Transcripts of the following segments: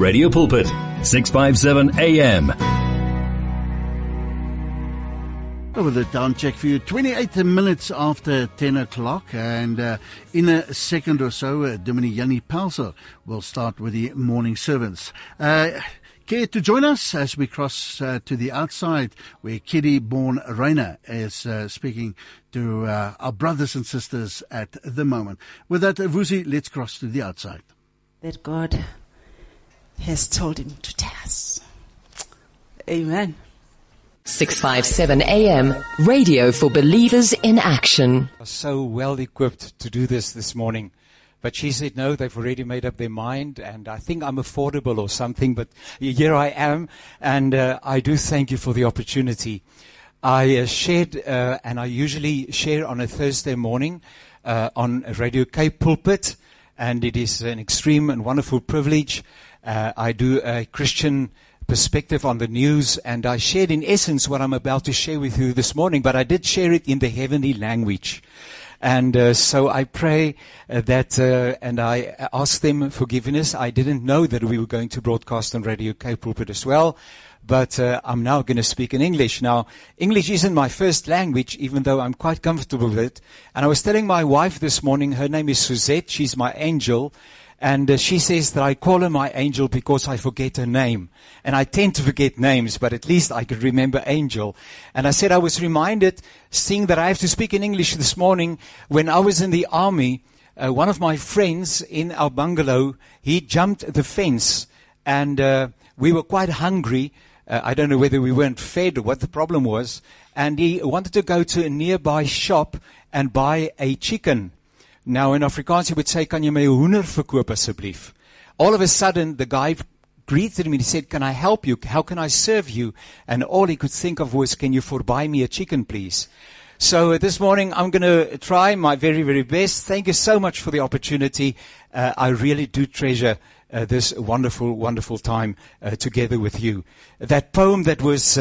Radio Pulpit, 657 AM. Over the time check for you, 28 minutes after 10 o'clock, and in a second or so, Dominee Jannie Pelser will start with the morning servants. Care to join us as we cross to the outside, where Kitty Bourne Rayner is speaking to our brothers and sisters at the moment. With that, Vusi, let's cross to the outside. That God has told him to tell us. Amen. 657 AM, radio for believers in action. So well equipped to do this morning. But she said, no, they've already made up their mind, and I think I'm affordable or something, but here I am, and I do thank you for the opportunity. I shared, and I usually share on a Thursday morning on Radio Cape Pulpit, and it is an extreme and wonderful privilege. I do a Christian perspective on the news, and I shared in essence what I'm about to share with you this morning, but I did share it in the heavenly language. And so I pray that, and I ask them forgiveness. I didn't know that we were going to broadcast on Radio Cape Pulpit as well, but I'm now going to speak in English. Now, English isn't my first language, even though I'm quite comfortable with it. And I was telling my wife this morning, her name is Suzette, she's my angel, and she says that I call her my angel because I forget her name. And I tend to forget names, but at least I could remember Angel. And I said I was reminded, seeing that I have to speak in English this morning, when I was in the army, one of my friends in our bungalow, he jumped the fence, and we were quite hungry. I don't know whether we weren't fed or what the problem was. And he wanted to go to a nearby shop and buy a chicken. Now, in Afrikaans, you would say, kan jy my hoender verkoop asseblief? All of a sudden, the guy greeted him and he said, can I help you? How can I serve you? And all he could think of was, can you buy me a chicken, please? So this morning, I'm going to try my very, very best. Thank you so much for the opportunity. I really do treasure this wonderful, wonderful time together with you. That poem that was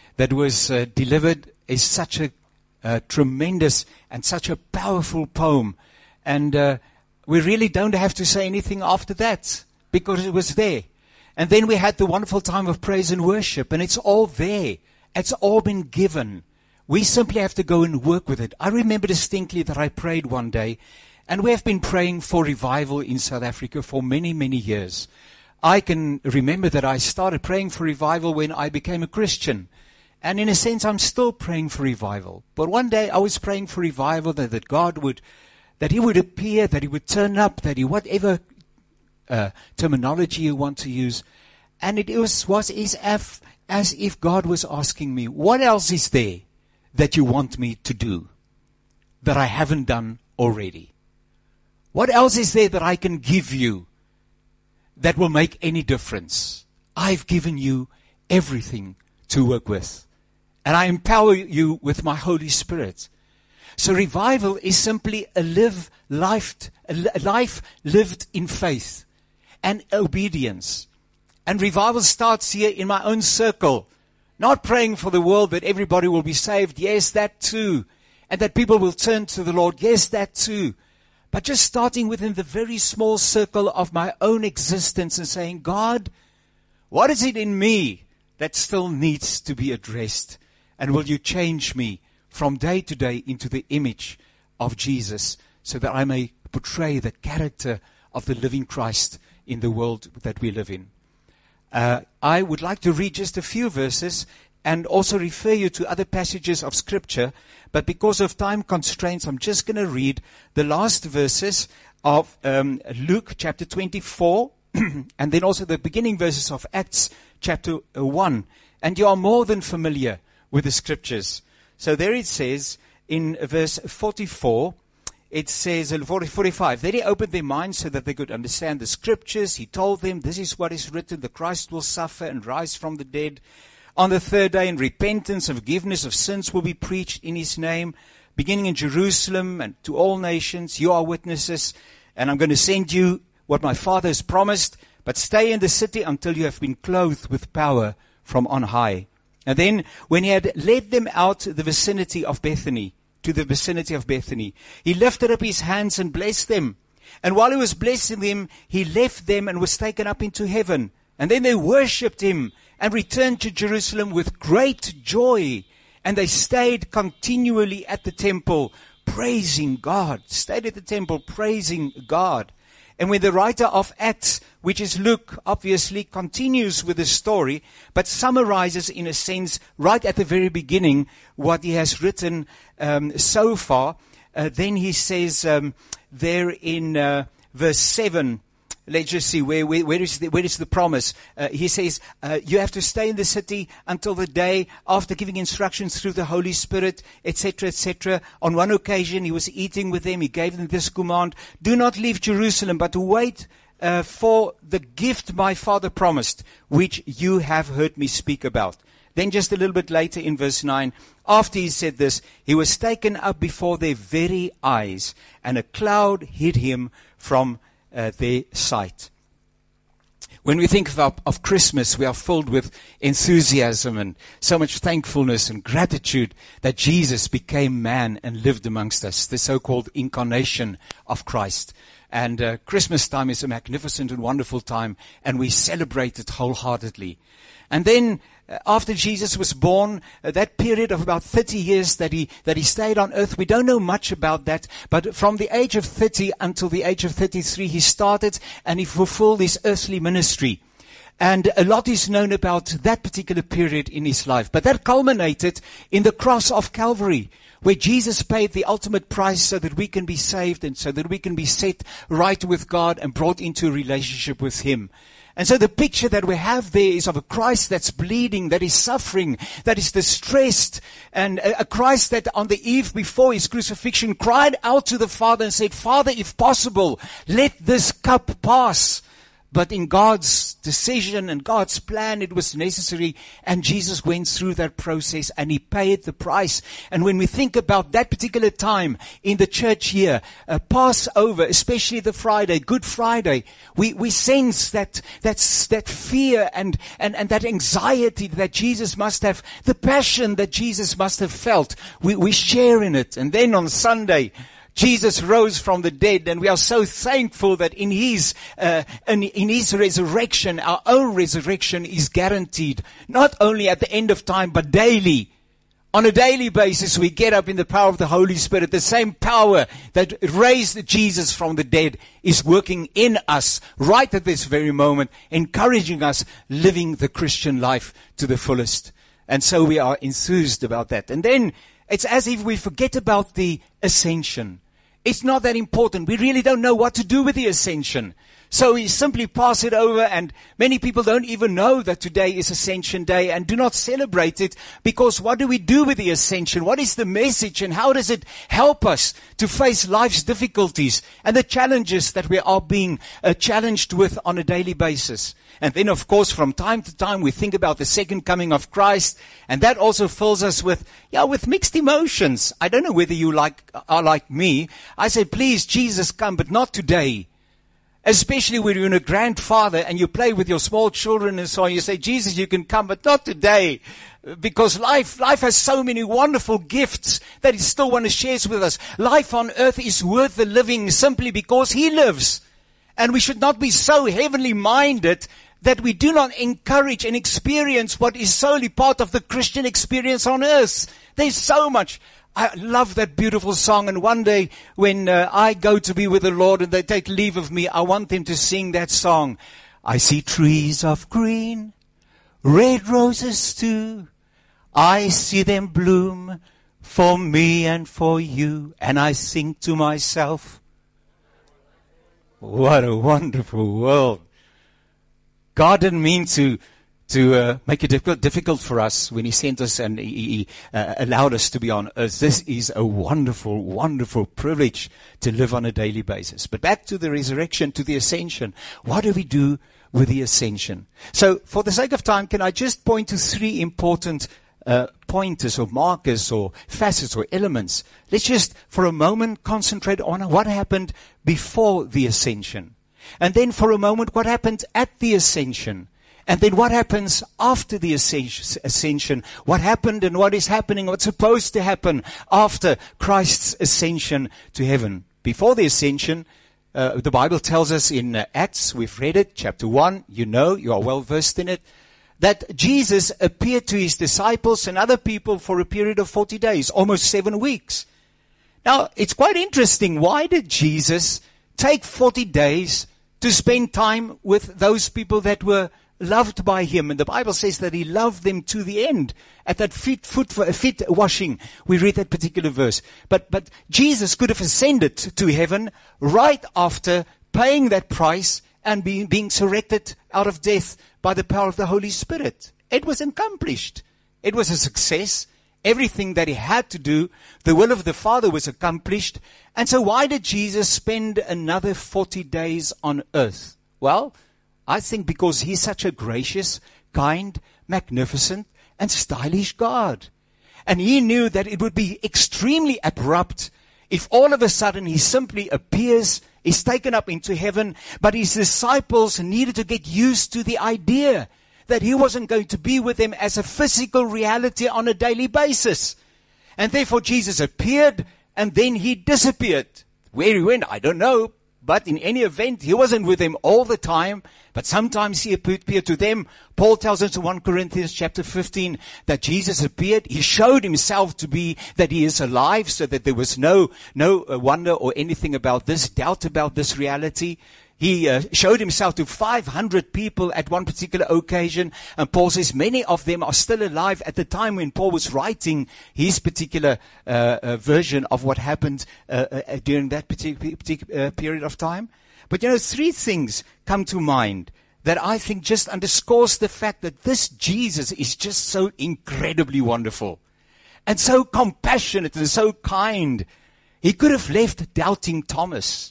delivered is such a tremendous and such a powerful poem. And we really don't have to say anything after that, because it was there. And then we had the wonderful time of praise and worship, and it's all there. It's all been given. We simply have to go and work with it. I remember distinctly that I prayed one day, and we have been praying for revival in South Africa for many, many years. I can remember that I started praying for revival when I became a Christian. And in a sense, I'm still praying for revival. But one day I was praying for revival, that God would, that He would appear, that He would turn up, that He, whatever terminology you want to use. And it was as if God was asking me, what else is there that you want me to do that I haven't done already? What else is there that I can give you that will make any difference? I've given you everything to work with. And I empower you with my Holy Spirit. So revival is simply a life lived in faith and obedience. And revival starts here in my own circle. Not praying for the world that everybody will be saved. Yes, that too. And that people will turn to the Lord. Yes, that too. But just starting within the very small circle of my own existence and saying, God, what is it in me that still needs to be addressed? And will you change me from day to day into the image of Jesus, so that I may portray the character of the living Christ in the world that we live in. I would like to read just a few verses and also refer you to other passages of Scripture, but because of time constraints, I'm just going to read the last verses of Luke chapter 24, and then also the beginning verses of Acts chapter 1. And you are more than familiar with the Scriptures. So there it says in verse 44, it says in 45, then He opened their minds so that they could understand the Scriptures. He told them, this is what is written, the Christ will suffer and rise from the dead on the third day, and repentance and forgiveness of sins will be preached in His name, beginning in Jerusalem and to all nations. You are witnesses, and I'm going to send you what my Father has promised, but stay in the city until you have been clothed with power from on high. And then when He had led them out to the vicinity of Bethany, He lifted up His hands and blessed them. And while He was blessing them, He left them and was taken up into heaven. And then they worshipped him and returned to Jerusalem with great joy. And they stayed continually at the temple, praising God. Stayed at the temple, praising God. And when the writer of Acts, which is Luke, obviously continues with the story, but summarizes in a sense right at the very beginning what he has written so far, then he says there in verse 7, let's just see, where is the promise? He says, you have to stay in the city until the day after giving instructions through the Holy Spirit, etc., etc. On one occasion, he was eating with them. He gave them this command: do not leave Jerusalem, but wait for the gift my Father promised, which you have heard me speak about. Then just a little bit later in verse 9, after he said this, he was taken up before their very eyes, and a cloud hid him from their sight. When we think of Christmas, we are filled with enthusiasm and so much thankfulness and gratitude that Jesus became man and lived amongst us, the so-called incarnation of Christ. And Christmas time is a magnificent and wonderful time, and we celebrate it wholeheartedly. And then after Jesus was born, that period of about 30 years that he stayed on earth, we don't know much about that, but from the age of 30 until the age of 33, he started and he fulfilled his earthly ministry. And a lot is known about that particular period in his life. But that culminated in the cross of Calvary, where Jesus paid the ultimate price so that we can be saved and so that we can be set right with God and brought into a relationship with him. And so the picture that we have there is of a Christ that's bleeding, that is suffering, that is distressed, and a Christ that on the eve before his crucifixion cried out to the Father and said, Father, if possible, let this cup pass. But in God's decision and God's plan, it was necessary, and Jesus went through that process and he paid the price. And when we think about that particular time in the church year, Passover, especially the Friday, Good Friday, we sense that fear and that anxiety that Jesus must have, the passion that Jesus must have felt. We share in it. And then on Sunday, Jesus rose from the dead, and we are so thankful that in his resurrection, our own resurrection is guaranteed, not only at the end of time, but daily. On a daily basis, we get up in the power of the Holy Spirit. The same power that raised Jesus from the dead is working in us right at this very moment, encouraging us living the Christian life to the fullest. And so we are enthused about that. And then it's as if we forget about the ascension. It's not that important. We really don't know what to do with the ascension. So we simply pass it over, and many people don't even know that today is Ascension Day and do not celebrate it, because what do we do with the ascension? What is the message, and how does it help us to face life's difficulties and the challenges that we are being challenged with on a daily basis? And then, of course, from time to time, we think about the second coming of Christ, and that also fills us with mixed emotions. I don't know whether you are like me. I say, please, Jesus, come, but not today. Especially when you're a grandfather and you play with your small children and so on. You say, Jesus, you can come, but not today. Because life has so many wonderful gifts that he still wants to share with us. Life on earth is worth the living simply because he lives. And we should not be so heavenly minded that we do not encourage and experience what is solely part of the Christian experience on earth. There's so much. I love that beautiful song, and one day when I go to be with the Lord and they take leave of me, I want them to sing that song. I see trees of green, red roses too. I see them bloom for me and for you. And I think to myself, what a wonderful world. God didn't mean to make it difficult for us when he sent us and he allowed us to be on earth. This is a wonderful, wonderful privilege to live on a daily basis. But back to the resurrection, to the ascension. What do we do with the ascension? So for the sake of time, can I just point to three important pointers or markers or facets or elements? Let's just for a moment concentrate on what happened before the ascension. And then for a moment, what happened at the ascension. And then what happens after the ascension? What happened and what is happening, what's supposed to happen after Christ's ascension to heaven? Before the ascension, The Bible tells us in Acts, we've read it, chapter 1, you are well versed in it, that Jesus appeared to his disciples and other people for a period of 40 days, almost 7 weeks. Now, it's quite interesting. Why did Jesus take 40 days to spend time with those people that were loved by him? And the Bible says that he loved them to the end. At that feet washing, we read that particular verse. But Jesus could have ascended to heaven right after paying that price and being resurrected out of death by the power of the Holy Spirit. It was accomplished. It was a success. Everything that he had to do, the will of the Father was accomplished. And so why did Jesus spend another 40 days on earth? Well, I think because he's such a gracious, kind, magnificent, and stylish God. And he knew that it would be extremely abrupt if all of a sudden he simply appears, is taken up into heaven, but his disciples needed to get used to the idea that he wasn't going to be with them as a physical reality on a daily basis. And therefore Jesus appeared and then he disappeared. Where he went, I don't know. But in any event, he wasn't with them all the time, but sometimes he appeared to them. Paul tells us in 1 Corinthians chapter 15 that Jesus appeared. He showed himself to be that he is alive, so that there was no wonder or anything about this, doubt about this reality. He showed himself to 500 people at one particular occasion. And Paul says many of them are still alive at the time when Paul was writing his particular version of what happened during that particular period of time. But 3 things come to mind that I think just underscores the fact that this Jesus is just so incredibly wonderful and so compassionate and so kind. He could have left doubting Thomas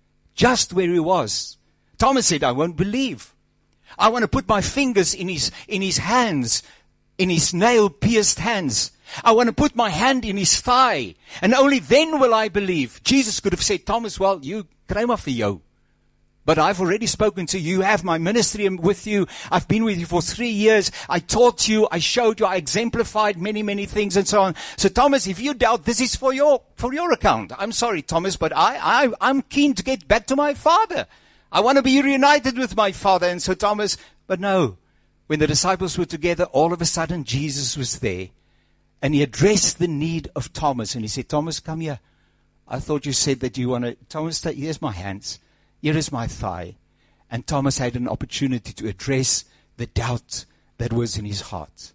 just where he was. Thomas said, I won't believe. I want to put my fingers in his hands, in his nail-pierced hands. I want to put my hand in his thigh, and only then will I believe. Jesus could have said, Thomas, well, you kry maar vir jou. But I've already spoken to you. I have my ministry with you. I've been with you for 3 years. I taught you. I showed you. I exemplified many, many things and so on. So Thomas, if you doubt, this is for your account. I'm sorry, Thomas, but I'm keen to get back to my Father. I want to be reunited with my Father. And so Thomas, but no. When the disciples were together, all of a sudden Jesus was there. And he addressed the need of Thomas. And he said, Thomas, come here. I thought you said that you want to. Thomas, here's my hands. Here is my thigh. And Thomas had an opportunity to address the doubt that was in his heart.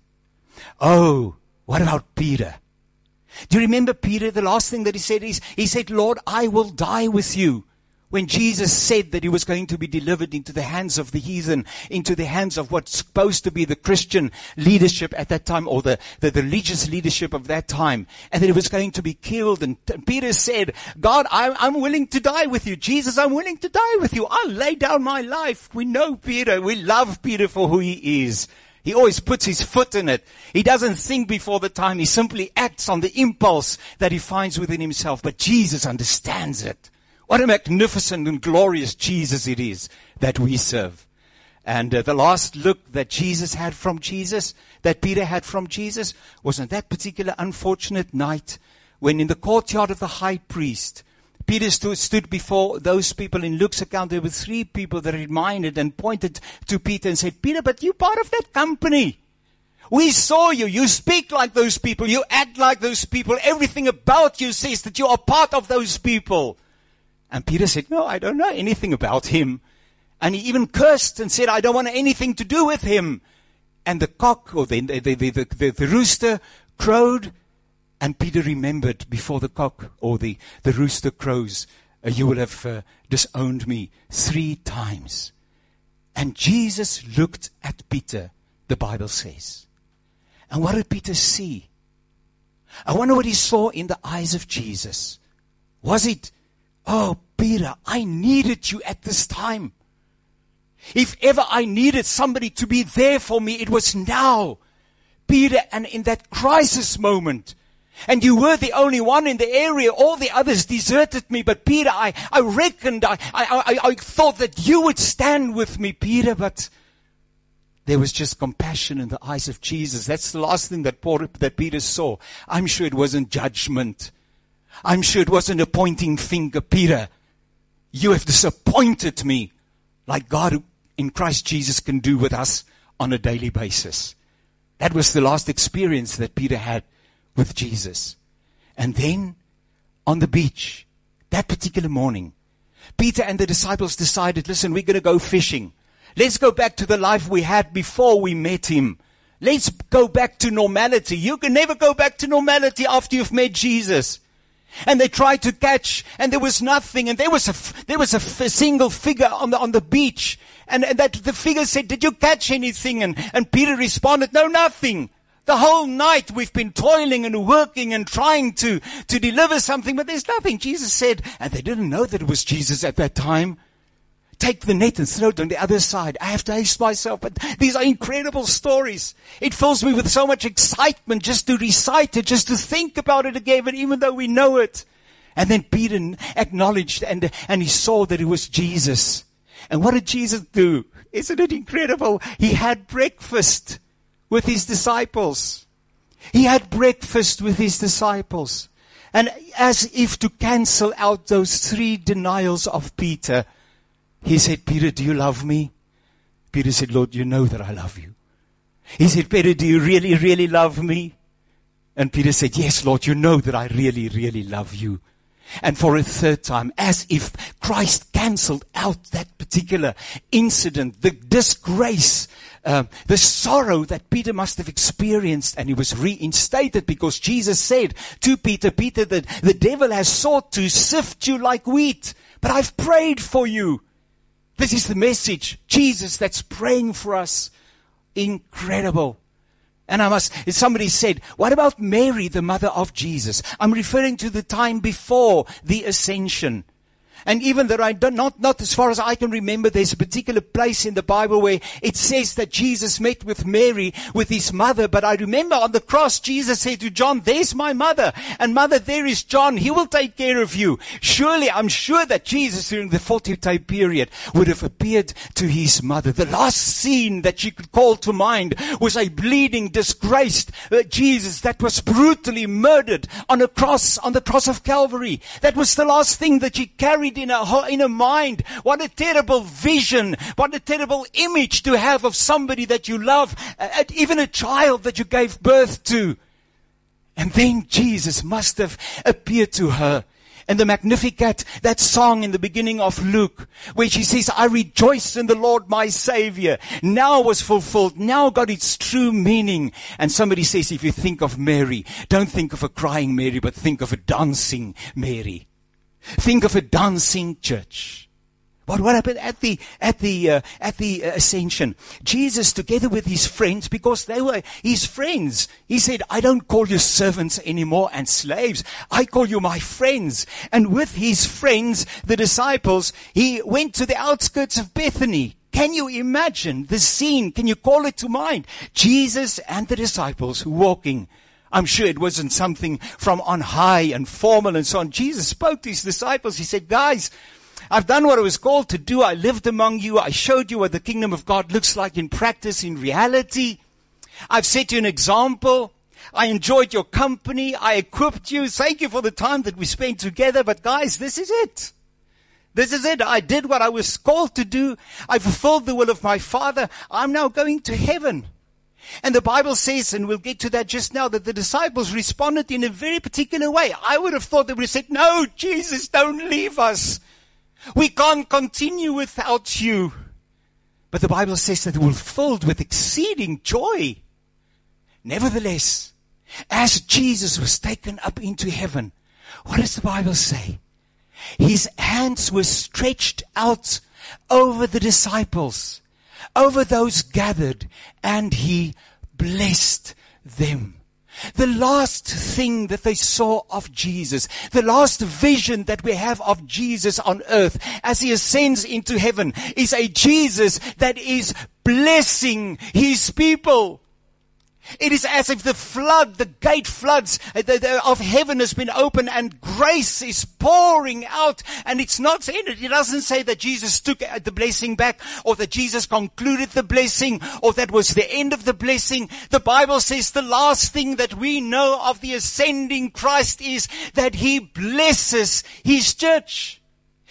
Oh, what about Peter? Do you remember Peter? The last thing that he said is, he said, Lord, I will die with you. When Jesus said that he was going to be delivered into the hands of the heathen, into the hands of what's supposed to be the Christian leadership at that time, or the religious leadership of that time, and that he was going to be killed. And Peter said, God, I'm willing to die with you. Jesus, I'm willing to die with you. I'll lay down my life. We know Peter. We love Peter for who he is. He always puts his foot in it. He doesn't think before the time. He simply acts on the impulse that he finds within himself. But Jesus understands it. What a magnificent and glorious Jesus it is that we serve. And the last look that Jesus had from Jesus, that Peter had from Jesus, was on that particular unfortunate night when in the courtyard of the high priest, Peter stood before those people. In Luke's account, there were 3 people that reminded and pointed to Peter and said, Peter, but you're part of that company. We saw you. You speak like those people. You act like those people. Everything about you says that you are part of those people. And Peter said, no, I don't know anything about him. And he even cursed and said, I don't want anything to do with him. And the cock, or the rooster crowed. And Peter remembered, before the cock or the rooster crows, you will have disowned me 3 times. And Jesus looked at Peter, the Bible says. And what did Peter see? I wonder what he saw in the eyes of Jesus. Was it, oh, Peter, I needed you at this time. If ever I needed somebody to be there for me, it was now. Peter, and in that crisis moment, and you were the only one in the area, all the others deserted me, but Peter, I reckoned, I thought that you would stand with me, Peter, but there was just compassion in the eyes of Jesus. That's the last thing that Peter saw. I'm sure it wasn't judgment. I'm sure it wasn't a pointing finger. Peter, you have disappointed me, like God in Christ Jesus can do with us on a daily basis. That was the last experience that Peter had with Jesus. And then on the beach, that particular morning, Peter and the disciples decided, listen, we're going to go fishing. Let's go back to the life we had before we met him. Let's go back to normality. You can never go back to normality after you've met Jesus. And they tried to catch, and there was nothing. And there was a single figure on the beach. And that the figure said, did you catch anything? And Peter responded, no, nothing. The whole night we've been toiling and working and trying to deliver something, but there's nothing. Jesus said, and they didn't know that it was Jesus at that time, take the net and throw it on the other side. I have to haste myself, but these are incredible stories. It fills me with so much excitement just to recite it, just to think about it again, even though we know it. And then Peter acknowledged and he saw that it was Jesus. And what did Jesus do? Isn't it incredible? He had breakfast with his disciples. He had breakfast with his disciples. And as if to cancel out those 3 denials of Peter, he said, Peter, do you love me? Peter said, Lord, you know that I love you. He said, Peter, do you really, really love me? And Peter said, yes, Lord, you know that I really, really love you. And for a 3rd time, as if Christ cancelled out that particular incident, the disgrace, the sorrow that Peter must have experienced, and he was reinstated because Jesus said to Peter, Peter, that the devil has sought to sift you like wheat, but I've prayed for you. This is the message. Jesus that's praying for us. Incredible. And somebody said, what about Mary, the mother of Jesus? I'm referring to the time before the ascension. And even though not as far as I can remember, there's a particular place in the Bible where it says that Jesus met with Mary, with his mother. But I remember on the cross, Jesus said to John, there's my mother. And mother, there is John. He will take care of you. Surely, I'm sure that Jesus during the 40-day period would have appeared to his mother. The last scene that she could call to mind was a bleeding, disgraced Jesus that was brutally murdered on the cross of Calvary. That was the last thing that she carried in her mind. What a terrible vision. What a terrible image to have of somebody that you love, even a child that you gave birth to. And then Jesus must have appeared to her. And the Magnificat, that song in the beginning of Luke, where she says, I rejoice in the Lord my Savior, now was fulfilled, now got its true meaning. And somebody says, if you think of Mary, don't think of a crying Mary, but think of a dancing Mary. Think of a dancing church. What happened at the ascension? Jesus, together with his friends, because they were his friends, he said, I don't call you servants anymore and slaves. I call you my friends. And with his friends, the disciples, he went to the outskirts of Bethany. Can you imagine the scene? Can you call it to mind? Jesus and the disciples walking. I'm sure it wasn't something from on high and formal and so on. Jesus spoke to his disciples. He said, guys, I've done what I was called to do. I lived among you. I showed you what the kingdom of God looks like in practice, in reality. I've set you an example. I enjoyed your company. I equipped you. Thank you for the time that we spent together. But guys, this is it. This is it. I did what I was called to do. I fulfilled the will of my Father. I'm now going to heaven. And the Bible says, and we'll get to that just now, that the disciples responded in a very particular way. I would have thought they would have said, no, Jesus, don't leave us. We can't continue without you. But the Bible says that they were filled with exceeding joy. Nevertheless, as Jesus was taken up into heaven, what does the Bible say? His hands were stretched out over the disciples, over those gathered, and he blessed them. The last thing that they saw of Jesus, the last vision that we have of Jesus on earth as he ascends into heaven, is a Jesus that is blessing his people. It is as if the gate floods of heaven has been opened and grace is pouring out. And it's not in it. It doesn't say that Jesus took the blessing back or that Jesus concluded the blessing or that was the end of the blessing. The Bible says the last thing that we know of the ascending Christ is that he blesses his church.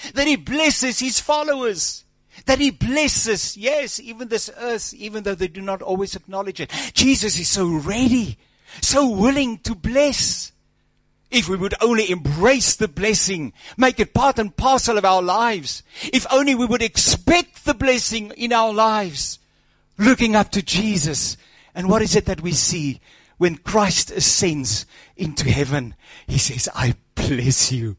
that He blesses His followers, that He blesses, yes, even this earth, even though they do not always acknowledge it. Jesus is so ready, so willing to bless. If we would only embrace the blessing, make it part and parcel of our lives. If only we would expect the blessing in our lives. Looking up to Jesus. And what is it that we see when Christ ascends into heaven? He says, I bless you.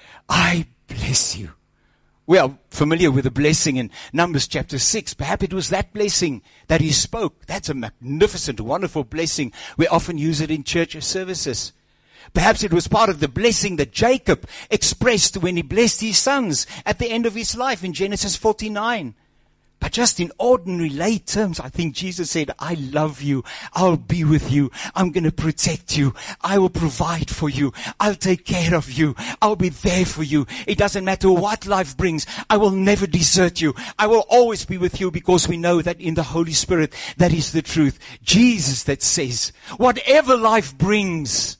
I bless you. We are familiar with the blessing in Numbers chapter 6. Perhaps it was that blessing that He spoke. That's a magnificent, wonderful blessing. We often use it in church services. Perhaps it was part of the blessing that Jacob expressed when he blessed his sons at the end of his life in Genesis 49. But just in ordinary lay terms, I think Jesus said, I love you. I'll be with you. I'm going to protect you. I will provide for you. I'll take care of you. I'll be there for you. It doesn't matter what life brings. I will never desert you. I will always be with you, because we know that in the Holy Spirit, that is the truth. Jesus that says, whatever life brings,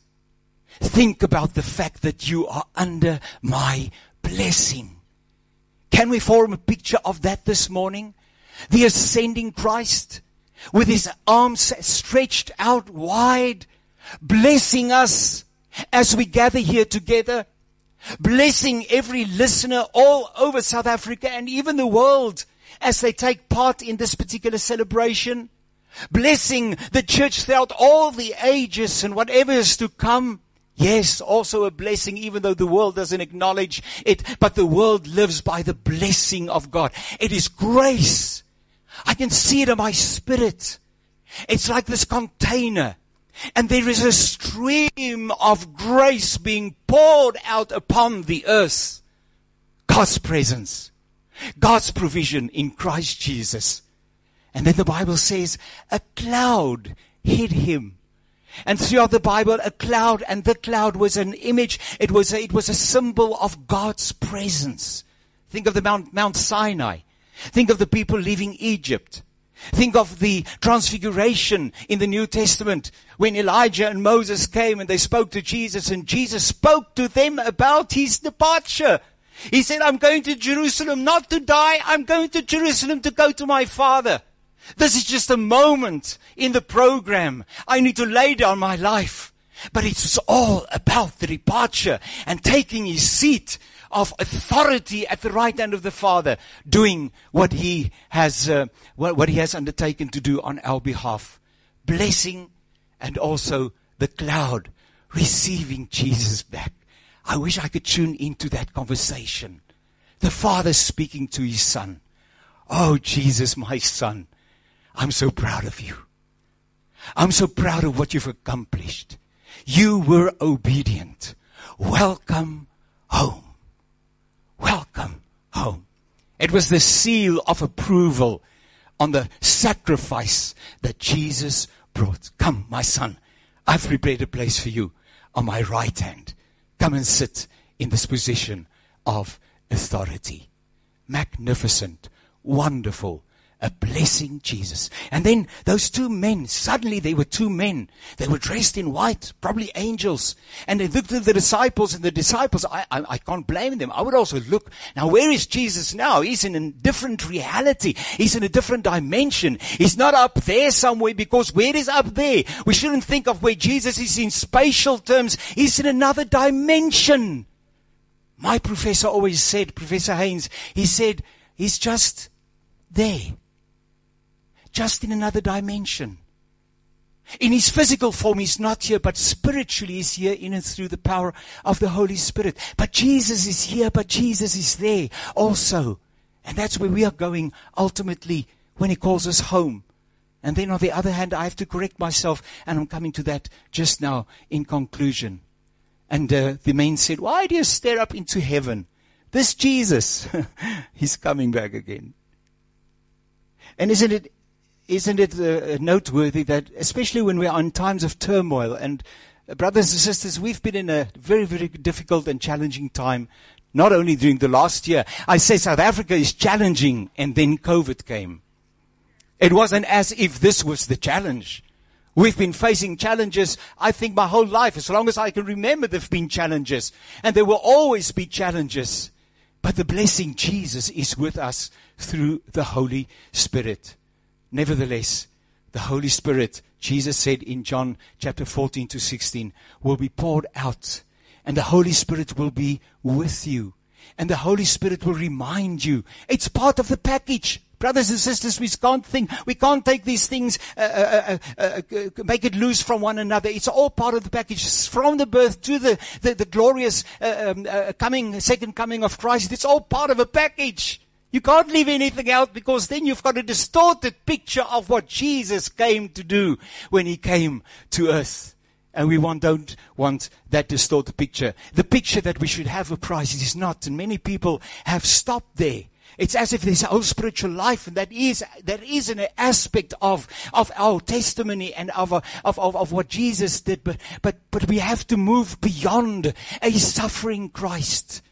think about the fact that you are under my blessing. Can we form a picture of that this morning? The ascending Christ with His arms stretched out wide, blessing us as we gather here together, blessing every listener all over South Africa and even the world as they take part in this particular celebration, blessing the church throughout all the ages and whatever is to come. Yes, also a blessing, even though the world doesn't acknowledge it, but the world lives by the blessing of God. It is grace. I can see it in my spirit. It's like this container, and there is a stream of grace being poured out upon the earth. God's presence, God's provision in Christ Jesus. And then the Bible says, a cloud hid Him. And throughout the Bible, a cloud, and the cloud was an image. It was a symbol of God's presence. Think of the Mount Sinai. Think of the people leaving Egypt. Think of the transfiguration in the New Testament when Elijah and Moses came and they spoke to Jesus, and Jesus spoke to them about His departure. He said, I'm going to Jerusalem not to die. I'm going to Jerusalem to go to my Father. This is just a moment in the program. I need to lay down my life. But it's all about the departure and taking His seat of authority at the right hand of the Father, doing what He has undertaken to do on our behalf. Blessing, and also the cloud receiving Jesus back. I wish I could tune into that conversation. The Father speaking to His Son. Oh, Jesus, my Son, I'm so proud of you. I'm so proud of what you've accomplished. You were obedient. Welcome home. Welcome home. It was the seal of approval on the sacrifice that Jesus brought. Come, my son, I've prepared a place for you on my right hand. Come and sit in this position of authority. Magnificent, wonderful, a blessing Jesus. And then those two men, suddenly they were two men. They were dressed in white, probably angels. And they looked at the disciples, and the disciples, I can't blame them. I would also look, now where is Jesus now? He's in a different reality. He's in a different dimension. He's not up there somewhere, because where is up there? We shouldn't think of where Jesus is in spatial terms. He's in another dimension. My professor always said, Professor Haynes, he said, he's just there. Just in another dimension. In His physical form, He's not here, but spiritually He's here in and through the power of the Holy Spirit. But Jesus is here, but Jesus is there also. And that's where we are going ultimately when He calls us home. And then on the other hand, I have to correct myself, and I'm coming to that just now in conclusion. And the men said, why do you stare up into heaven? This Jesus, He's coming back again. And isn't it noteworthy that, especially when we are in times of turmoil, and brothers and sisters, we've been in a very, very difficult and challenging time, not only during the last year. I say South Africa is challenging, and then COVID came. It wasn't as if this was the challenge. We've been facing challenges, I think, my whole life. As long as I can remember, there have been challenges. And there will always be challenges. But the blessing, Jesus is with us through the Holy Spirit. Nevertheless, the Holy Spirit, Jesus said in John chapter 14 to 16, will be poured out. And the Holy Spirit will be with you. And the Holy Spirit will remind you. It's part of the package. Brothers and sisters, we can't take these things, make it loose from one another. It's all part of the package. From the birth to the glorious second coming of Christ. It's all part of a package. You can't leave anything out, because then you've got a distorted picture of what Jesus came to do when He came to earth. And we don't want that distorted picture. The picture that we should have of Christ, it is not. And many people have stopped there. It's as if there's a whole spiritual life, and that is an aspect of our testimony and of what Jesus did. But we have to move beyond a suffering Christ.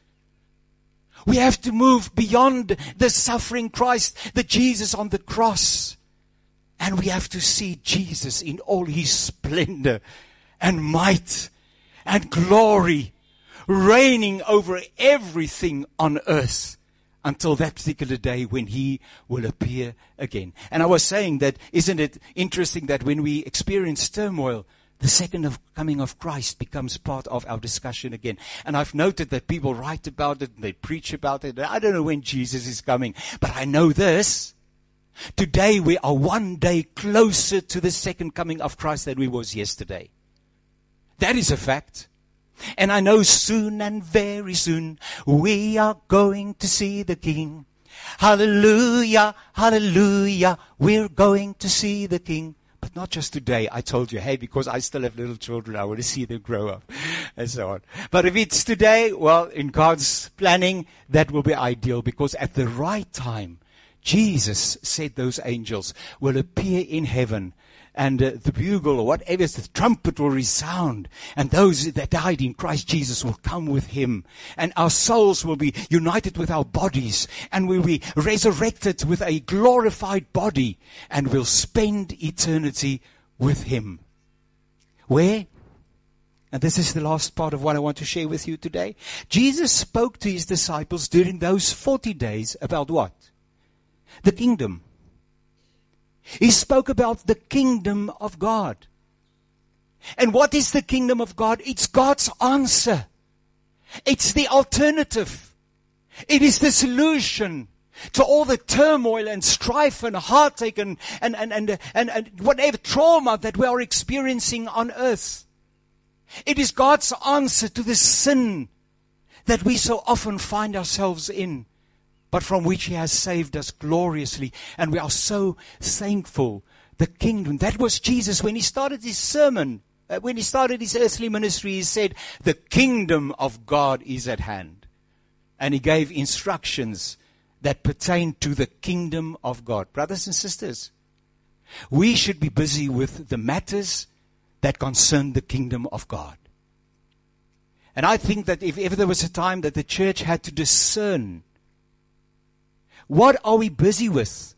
We have to move beyond the suffering Christ, the Jesus on the cross. And we have to see Jesus in all His splendor and might and glory, reigning over everything on earth, until that particular day when He will appear again. And I was saying that, isn't it interesting that when we experience turmoil, the second coming of Christ becomes part of our discussion again. And I've noted that people write about it and they preach about it. And I don't know when Jesus is coming, but I know this. Today we are one day closer to the second coming of Christ than we was yesterday. That is a fact. And I know soon and very soon we are going to see the King. Hallelujah, hallelujah, we're going to see the King. But not just today. I told you, hey, because I still have little children, I want to see them grow up and so on. But if it's today, well, in God's planning, that will be ideal, because at the right time, Jesus said those angels will appear in heaven. And the bugle or whatever, the trumpet will resound. And those that died in Christ Jesus will come with Him. And our souls will be united with our bodies. And we'll be resurrected with a glorified body. And we'll spend eternity with Him. Where? And this is the last part of what I want to share with you today. Jesus spoke to His disciples during those 40 days about what? The kingdom. He spoke about the kingdom of God. And what is the kingdom of God? It's God's answer. It's the alternative. It is the solution to all the turmoil and strife and heartache and whatever trauma that we are experiencing on earth. It is God's answer to the sin that we so often find ourselves in, but from which He has saved us gloriously. And we are so thankful. The kingdom. That was Jesus when He started His sermon. When He started His earthly ministry, He said, the kingdom of God is at hand. And He gave instructions that pertain to the kingdom of God. Brothers and sisters, we should be busy with the matters that concern the kingdom of God. And I think that if ever there was a time that the church had to discern, what are we busy with?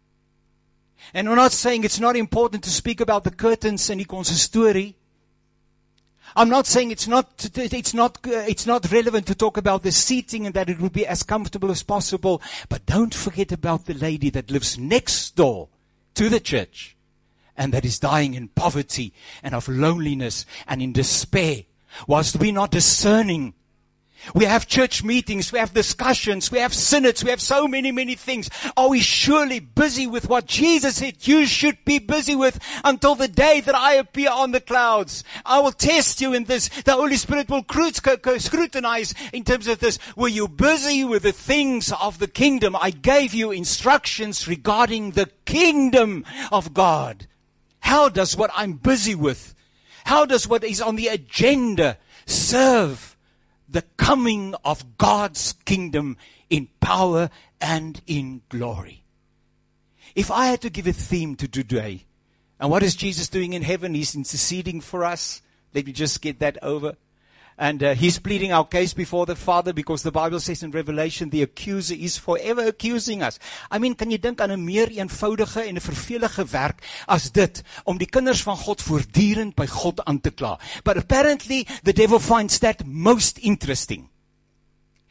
And we're not saying it's not important to speak about the curtains and die consistorie. I'm not saying it's not relevant to talk about the seating and that it would be as comfortable as possible. But don't forget about the lady that lives next door to the church and that is dying in poverty and of loneliness and in despair. Whilst we're not discerning, we have church meetings, we have discussions, we have synods, we have so many things. Are we surely busy with what Jesus said you should be busy with until the day that I appear on the clouds? I will test you in this. The Holy Spirit will scrutinize in terms of this. Were you busy with the things of the kingdom? I gave you instructions regarding the kingdom of God. How does what I'm busy with, how does what is on the agenda serve the coming of God's kingdom in power and in glory? If I had to give a theme to today, and what is Jesus doing in heaven? He's interceding for us. Let me just get that over. And He's pleading our case before the Father, because the Bible says in Revelation, the accuser is forever accusing us. I mean, kan jy dink aan 'n meer eenvoudige en 'n vervelige werk as dit, om die kinders van God voortdurend by God aan te kla? But apparently, the devil finds that most interesting.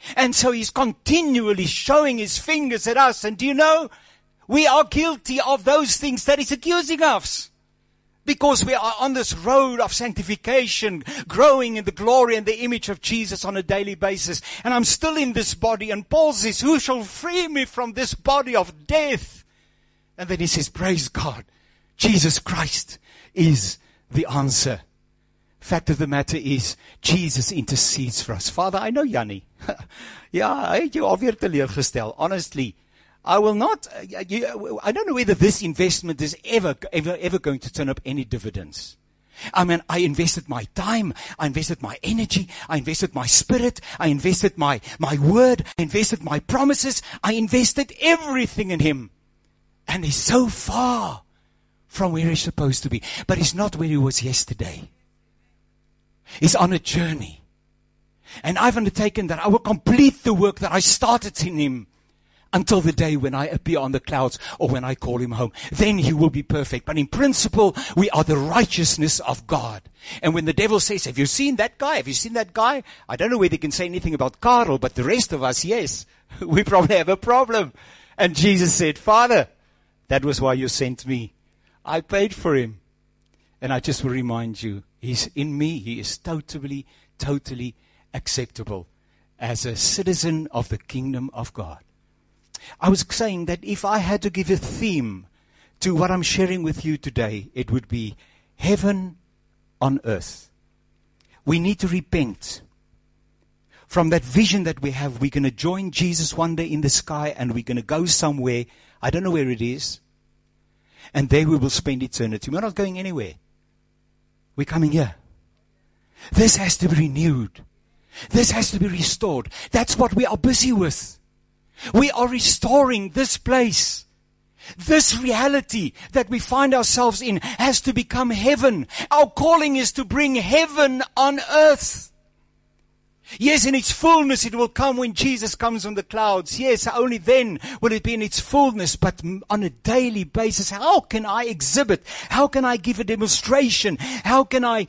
And so he's continually showing his fingers at us. And do you know, we are guilty of those things that he's accusing us. Because we are on this road of sanctification, growing in the glory and the image of Jesus on a daily basis. And I'm still in this body. And Paul says, who shall free me from this body of death? And then he says, praise God, Jesus Christ is the answer. Fact of the matter is, Jesus intercedes for us. Father, I know Jannie. Ja, hy het jou alweer teleurgestel. Honestly, I will not, I don't know whether this investment is ever going to turn up any dividends. I mean, I invested my time, I invested my energy, I invested my spirit, I invested my word, I invested my promises, I invested everything in him. And he's so far from where he's supposed to be. But he's not where he was yesterday. He's on a journey. And I've undertaken that I will complete the work that I started in him until the day when I appear on the clouds or when I call him home. Then he will be perfect. But in principle, we are the righteousness of God. And when the devil says, have you seen that guy? Have you seen that guy? I don't know whether he can say anything about Karel, but the rest of us, yes. We probably have a problem. And Jesus said, Father, that was why you sent me. I paid for him. And I just will remind you, he's in me. He is totally acceptable as a citizen of the kingdom of God. I was saying that if I had to give a theme to what I'm sharing with you today, it would be heaven on earth. We need to repent from that vision that we have. We're going to join Jesus one day in the sky and we're going to go somewhere. I don't know where it is. And there we will spend eternity. We're not going anywhere. We're coming here. This has to be renewed. This has to be restored. That's what we are busy with. We are restoring this place. This reality that we find ourselves in has to become heaven. Our calling is to bring heaven on earth. Yes, in its fullness it will come when Jesus comes on the clouds. Yes, only then will it be in its fullness. But on a daily basis, how can I exhibit? How can I give a demonstration? How can I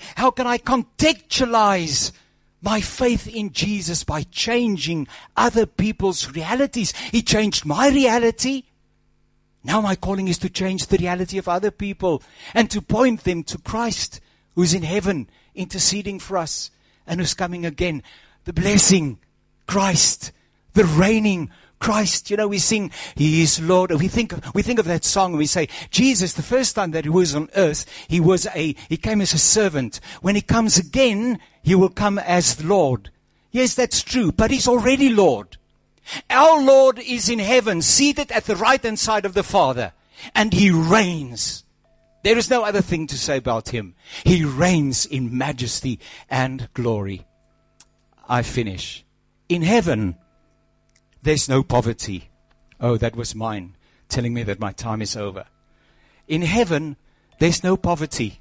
contextualize my faith in Jesus by changing other people's realities? He changed my reality. Now my calling is to change the reality of other people and to point them to Christ, who's in heaven interceding for us and who's coming again. The blessing, Christ, the reigning Christ. You know, we sing, He is Lord. We think of that song and we say, Jesus, the first time that He was on earth, He came as a servant. When He comes again, He will come as Lord. Yes, that's true, but He's already Lord. Our Lord is in heaven, seated at the right hand side of the Father, and He reigns. There is no other thing to say about Him. He reigns in majesty and glory. I finish. In heaven, there's no poverty. Oh, that was mine, telling me that my time is over. In heaven, there's no poverty.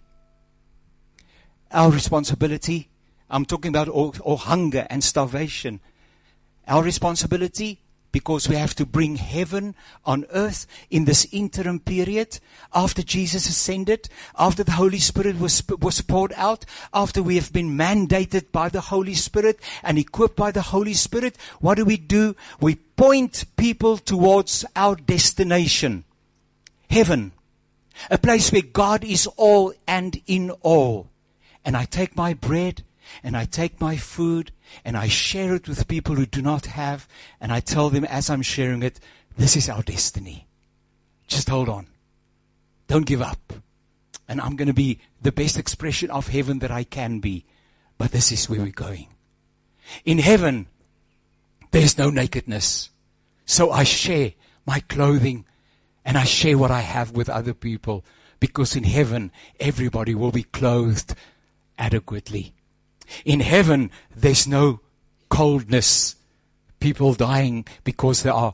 Our responsibility, I'm talking about all hunger and starvation. Our responsibility, because we have to bring heaven on earth in this interim period, after Jesus ascended, after the Holy Spirit was poured out, after we have been mandated by the Holy Spirit and equipped by the Holy Spirit, what do? We point people towards our destination. Heaven. A place where God is all and in all. And I take my bread and I take my food and I share it with people who do not have, and I tell them as I'm sharing it, this is our destiny. Just hold on. Don't give up. And I'm going to be the best expression of heaven that I can be. But this is where we're going. In heaven, there's no nakedness. So I share my clothing and I share what I have with other people, because in heaven, everybody will be clothed adequately. In heaven, there's no coldness. People dying because they are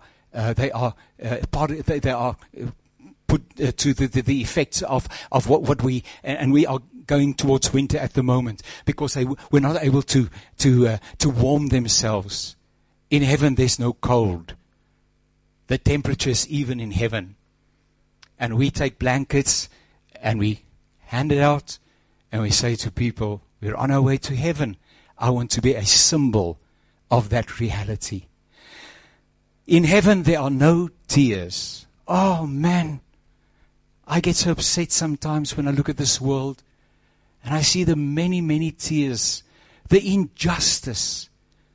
put to the effects of what we, and we are going towards winter at the moment because they were not able to warm themselves. In heaven, there's no cold. The temperatures even in heaven, and we take blankets and we hand it out and we say to people, we're on our way to heaven. I want to be a symbol of that reality. In heaven there are no tears. Oh man, I get so upset sometimes when I look at this world and I see the many, many tears, the injustice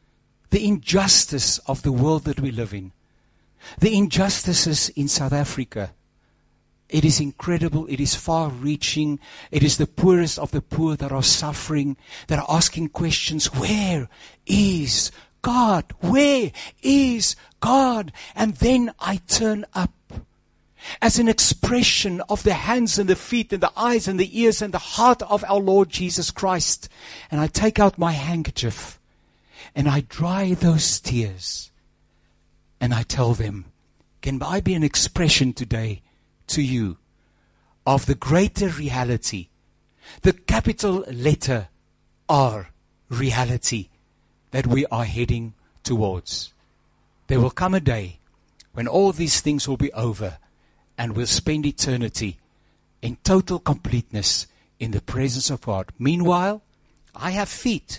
of the world that we live in, the injustices in South Africa. It is incredible. It is far-reaching. It is the poorest of the poor that are suffering, that are asking questions. Where is God? Where is God? And then I turn up as an expression of the hands and the feet and the eyes and the ears and the heart of our Lord Jesus Christ. And I take out my handkerchief and I dry those tears. And I tell them, can I be an expression today to you of the greater reality, the capital letter R reality that we are heading towards. There will come a day when all these things will be over and we'll spend eternity in total completeness in the presence of God. Meanwhile, I have feet.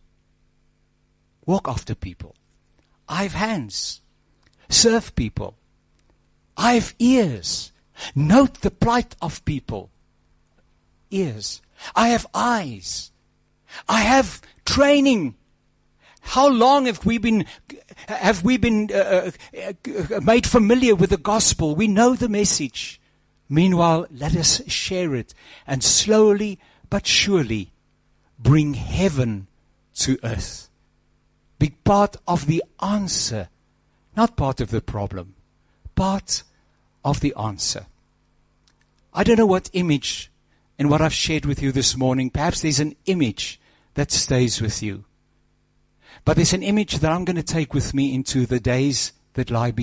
Walk after people. I have hands. Serve people. I have ears. Note the plight of people. Ears. I have eyes. I have training. How long have we been made familiar with the gospel? We know the message. Meanwhile, let us share it and slowly but surely bring heaven to earth. Be part of the answer, not part of the problem, part of the answer. I don't know what image in what I've shared with you this morning. Perhaps there's an image that stays with you. But there's an image that I'm going to take with me into the days that lie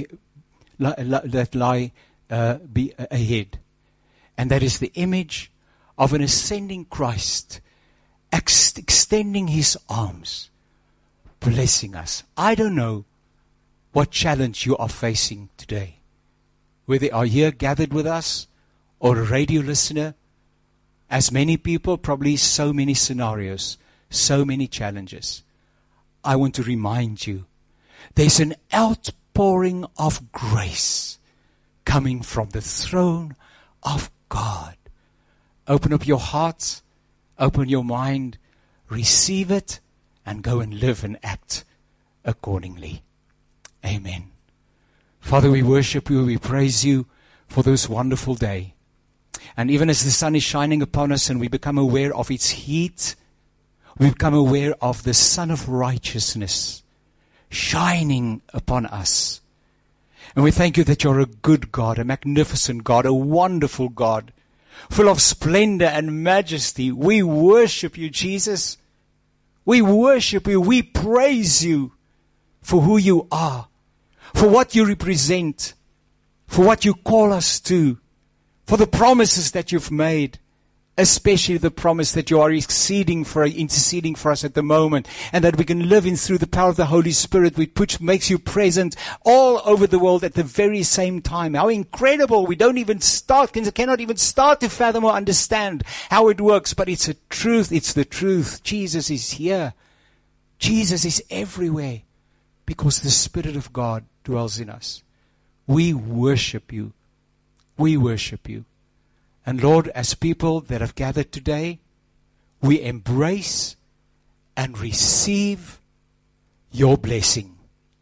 ahead. And that is the image of an ascending Christ, extending his arms, blessing us. I don't know what challenge you are facing today. Whether you are here gathered with us or a radio listener, as many people, probably so many scenarios, so many challenges. I want to remind you, there's an outpouring of grace coming from the throne of God. Open up your heart, open your mind, receive it, and go and live and act accordingly. Amen. Father, we worship you, we praise you for this wonderful day. And even as the sun is shining upon us and we become aware of its heat, we become aware of the Son of Righteousness shining upon us. And we thank you that you're a good God, a magnificent God, a wonderful God, full of splendor and majesty. We worship you, Jesus. We worship you. We praise you for who you are, for what you represent, for what you call us to, for the promises that you've made, especially the promise that you are interceding for us at the moment, and that we can live in through the power of the Holy Spirit, which makes you present all over the world at the very same time. How incredible! We cannot even start to fathom or understand how it works, but it's a truth. It's the truth. Jesus is here. Jesus is everywhere because the Spirit of God dwells in us. We worship you. We worship you. And Lord, as people that have gathered today, we embrace and receive your blessing.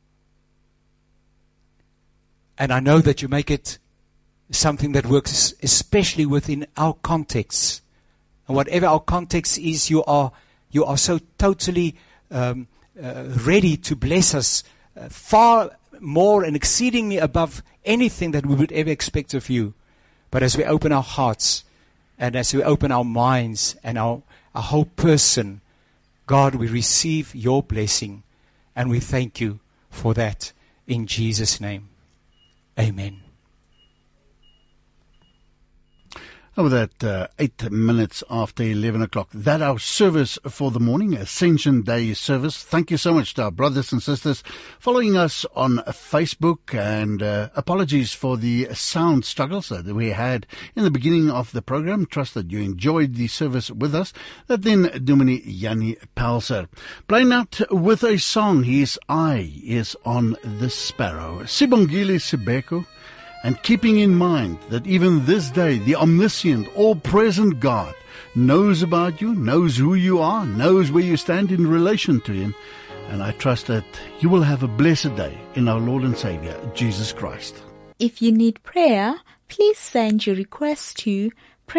And I know that you make it something that works especially within our context. And whatever our context is, you are so totally ready to bless us far more and exceedingly above anything that we would ever expect of you. But as we open our hearts and as we open our minds and our whole person, God, we receive your blessing and we thank you for that in Jesus' name. Amen. Over that 8 minutes after 11 o'clock. That our service for the morning, Ascension Day service. Thank you so much to our brothers and sisters following us on Facebook, and apologies for the sound struggles that we had in the beginning of the program. Trust that you enjoyed the service with us. That then Dominee Jannie Pelser. Playing out with a song, His Eye is on the Sparrow. Sibongile Sibeko. And keeping in mind that even this day, the omniscient, all-present God knows about you, knows who you are, knows where you stand in relation to Him. And I trust that you will have a blessed day in our Lord and Savior, Jesus Christ. If you need prayer, please send your request to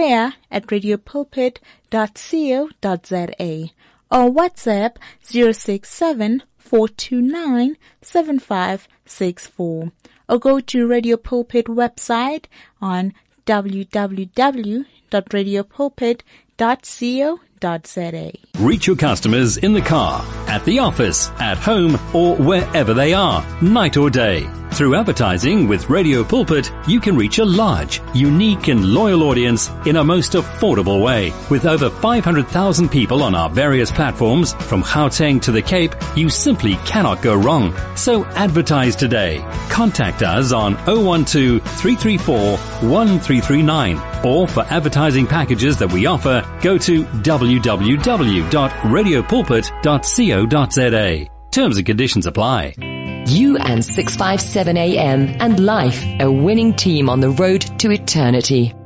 prayer@radiopulpit.co.za or WhatsApp 067-429-7564. Or go to Radio Pulpit website on www.radiopulpit.co.za. Reach your customers in the car, at the office, at home, or wherever they are, night or day. Through advertising with Radio Pulpit, you can reach a large, unique and loyal audience in a most affordable way. With over 500,000 people on our various platforms, from Gauteng to the Cape, you simply cannot go wrong. So advertise today. Contact us on 012-334-1339. Or for advertising packages that we offer, go to www.radiopulpit.co.za. Terms and conditions apply. You and 657 AM and life, a winning team on the road to eternity.